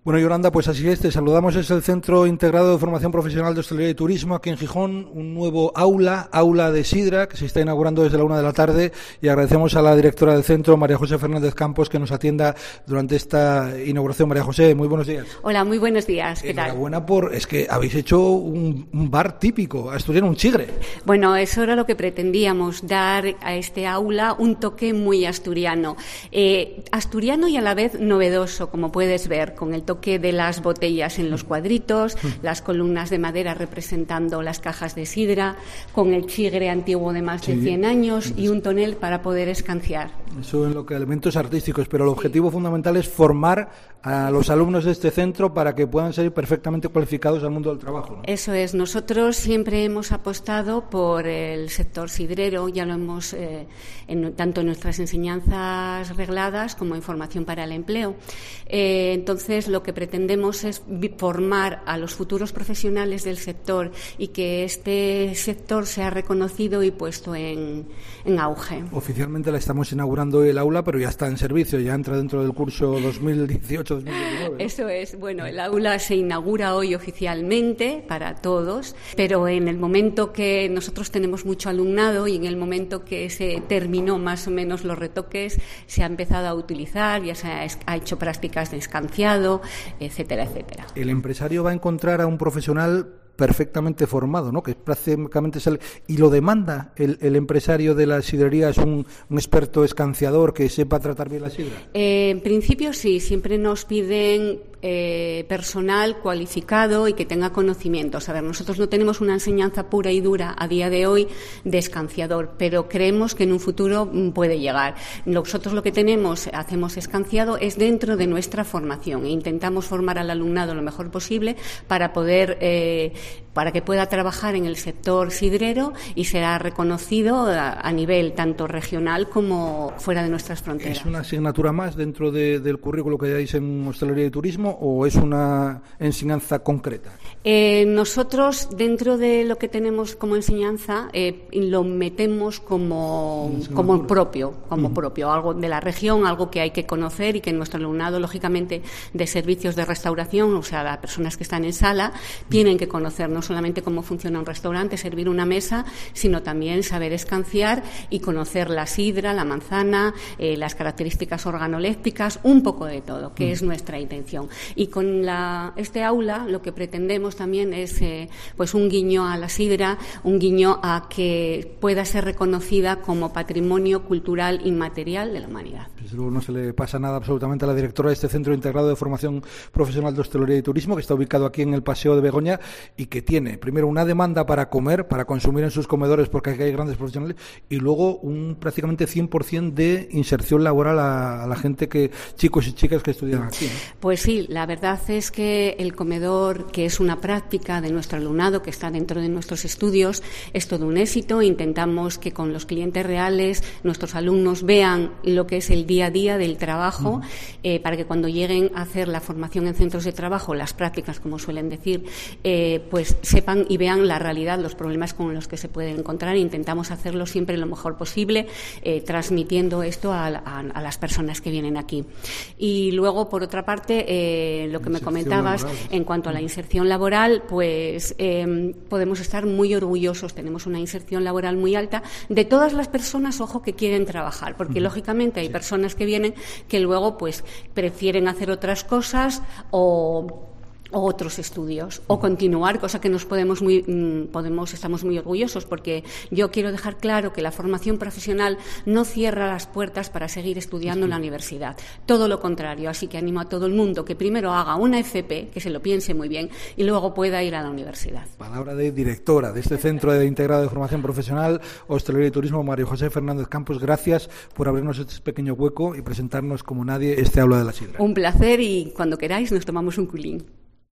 Bueno, Yolanda, pues así es, te saludamos. Es el Centro Integrado de Formación Profesional de Hostelería y Turismo aquí en Gijón, un nuevo aula de sidra que se está inaugurando desde la 1 de la tarde, y agradecemos a la directora del centro, María José Fernández Campos, que nos atienda durante esta inauguración. María José, muy buenos días. Hola, muy buenos días. ¿Qué tal? Enhorabuena es que habéis hecho un bar típico asturiano, un chigre. Bueno, eso era lo que pretendíamos, dar a este aula un toque muy asturiano. Asturiano y a la vez novedoso, como puedes ver, con el toque de las botellas en los cuadritos, las columnas de madera representando las cajas de sidra, con el chigre antiguo de más de 100 años y un tonel para poder escanciar. Eso en lo que elementos artísticos, pero el objetivo fundamental es formar a los alumnos de este centro para que puedan ser perfectamente cualificados al mundo del trabajo, ¿no? Eso es. Nosotros siempre hemos apostado por el sector sidrero, ya lo hemos tanto en nuestras enseñanzas regladas como en formación para el empleo. Entonces, lo que pretendemos es formar a los futuros profesionales del sector y que este sector sea reconocido y puesto en auge. Oficialmente la estamos inaugurando el aula, pero ya está en servicio, ya entra dentro del curso 2018-2019, ¿no? Eso es. Bueno, el aula se inaugura hoy oficialmente para todos, pero en el momento que nosotros tenemos mucho alumnado y en el momento que se terminó más o menos los retoques, se ha empezado a utilizar, ya se ha hecho prácticas de escanciado, etcétera, etcétera. El empresario va a encontrar a un profesional perfectamente formado, ¿no? Que prácticamente es y lo demanda el empresario de la sidrería, es un experto escanciador que sepa tratar bien la sidra. En principio sí, siempre nos piden personal cualificado y que tenga conocimientos. A ver, nosotros no tenemos una enseñanza pura y dura a día de hoy de escanciador, pero creemos que en un futuro puede llegar. Nosotros lo que hacemos escanciado es dentro de nuestra formación e intentamos formar al alumnado lo mejor posible para que pueda trabajar en el sector sidrero y será reconocido a nivel tanto regional como fuera de nuestras fronteras. ¿Es una asignatura más dentro del currículo que dais en hostelería y turismo o es una enseñanza concreta? Nosotros, dentro de lo que tenemos como enseñanza, lo metemos como propio, algo de la región, algo que hay que conocer y que nuestro alumnado, lógicamente, de servicios de restauración, o sea, las personas que están en sala, tienen que conocer no solamente cómo funciona un restaurante, servir una mesa, sino también saber escanciar y conocer la sidra, la manzana, las características organolépticas, un poco de todo, que es nuestra intención. Y con este aula lo que pretendemos también es pues un guiño a la sidra, un guiño a que pueda ser reconocida como patrimonio cultural inmaterial de la humanidad. Desde luego no se le pasa nada absolutamente a la directora de este Centro Integrado de Formación Profesional de Hostelería y Turismo, que está ubicado aquí en el Paseo de Begoña y que tiene primero una demanda para comer, para consumir en sus comedores, porque aquí hay grandes profesionales, y luego un prácticamente 100% de inserción laboral a la gente, chicos y chicas que estudian aquí, ¿no? Pues sí, la verdad es que el comedor, que es una práctica de nuestro alumnado que está dentro de nuestros estudios, es todo un éxito. Intentamos que con los clientes reales nuestros alumnos vean lo que es el día a día del trabajo, para que cuando lleguen a hacer la formación en centros de trabajo, las prácticas, como suelen decir, pues sepan y vean la realidad, los problemas con los que se pueden encontrar. Intentamos hacerlo siempre lo mejor posible, transmitiendo esto a las personas que vienen aquí. Y luego, por otra parte, lo que me comentabas laboral, en cuanto a la inserción laboral, pues podemos estar muy orgullosos. Tenemos una inserción laboral muy alta de todas las personas, ojo, que quieren trabajar, porque lógicamente hay personas que vienen que luego pues prefieren hacer otras cosas o otros estudios o continuar, cosa que estamos muy orgullosos, porque yo quiero dejar claro que la formación profesional no cierra las puertas para seguir estudiando en la universidad, todo lo contrario. Así que animo a todo el mundo que primero haga una FP, que se lo piense muy bien, y luego pueda ir a la universidad. Palabra de directora de este Centro Integrado de Formación Profesional, Hostelería y Turismo, María José Fernández Campos. Gracias por abrirnos este pequeño hueco y presentarnos como nadie este aula de la sidra. Un placer, y cuando queráis nos tomamos un culín.